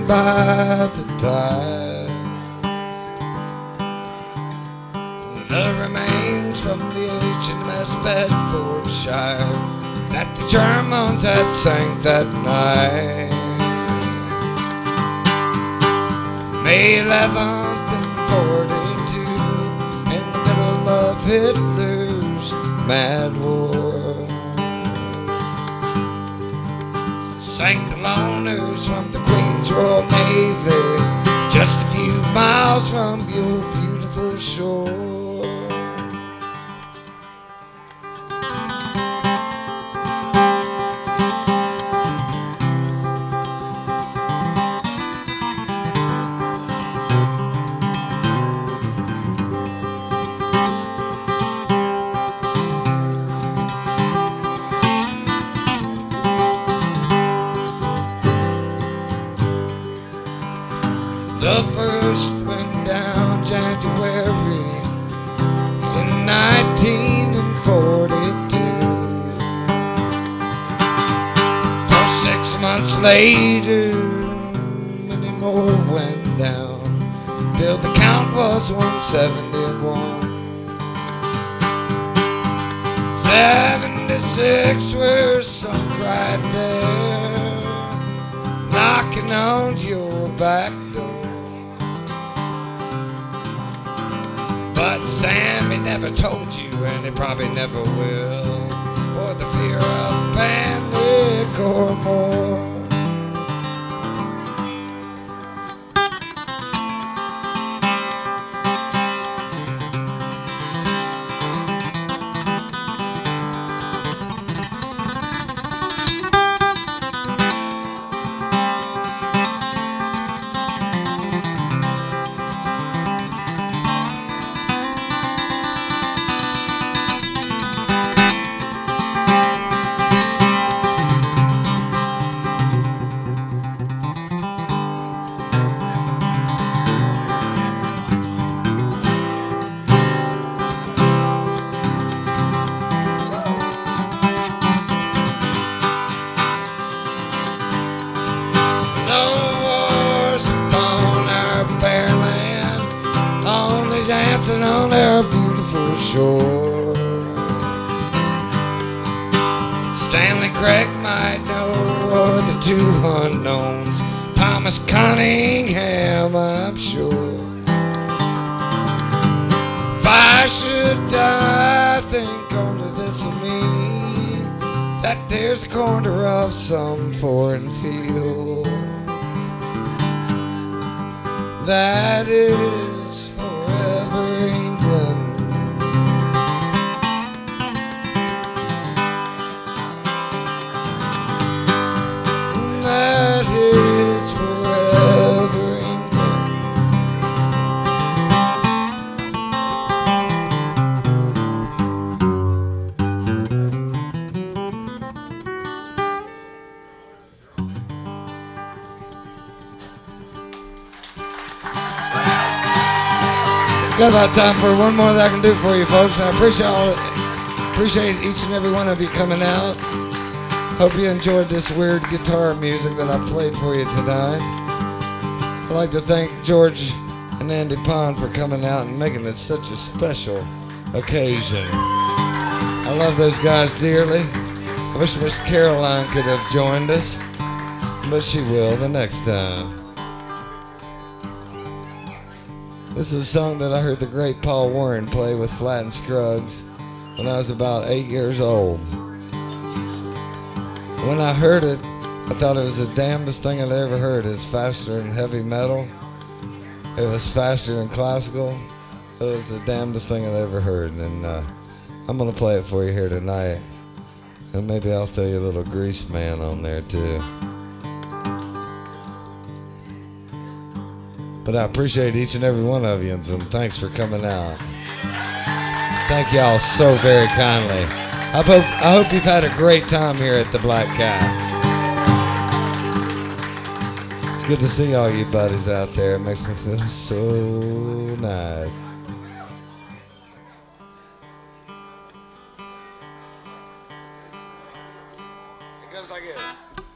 by the tide. The remains from the HMS Bedfordshire that the Germans had sank that night. May 11th and 42, in the middle of Hitler's mad war, sank the loners from the Queen's Royal Navy, just a few miles from your beautiful shore. The first went down January in 1942. For 6 months later, many more went down, till the count was 171. 76 were sunk right there, knocking on your back door. But Sammy never told you, and he probably never will, for the fear of panic or more. Dancing on our beautiful shore. Stanley Craig might know the two unknowns, Thomas Cunningham, I'm sure. If I should die, think only this of me, that there's a corner of some foreign field that is forever England. That is forever England. Got about time for one more that I can do for you folks. I appreciate each and every one of you coming out. Hope you enjoyed this weird guitar music that I played for you tonight. I'd like to thank George and Andy Pond for coming out and making it such a special occasion. I love those guys dearly. I wish Miss Caroline could have joined us, but she will the next time. This is a song that I heard the great Paul Warren play with Flatt and Scruggs when I was about 8 years old. When I heard it, I thought it was the damnedest thing I'd ever heard. It was faster than heavy metal. It was faster than classical. It was the damnedest thing I'd ever heard. And I'm going to play it for you here tonight. And maybe I'll throw you a little Grease Man on there too. But I appreciate each and every one of you, and thanks for coming out. Thank y'all so very kindly. I hope you've had a great time here at the Black Cat. It's good to see all you buddies out there. It makes me feel so nice. It goes like this.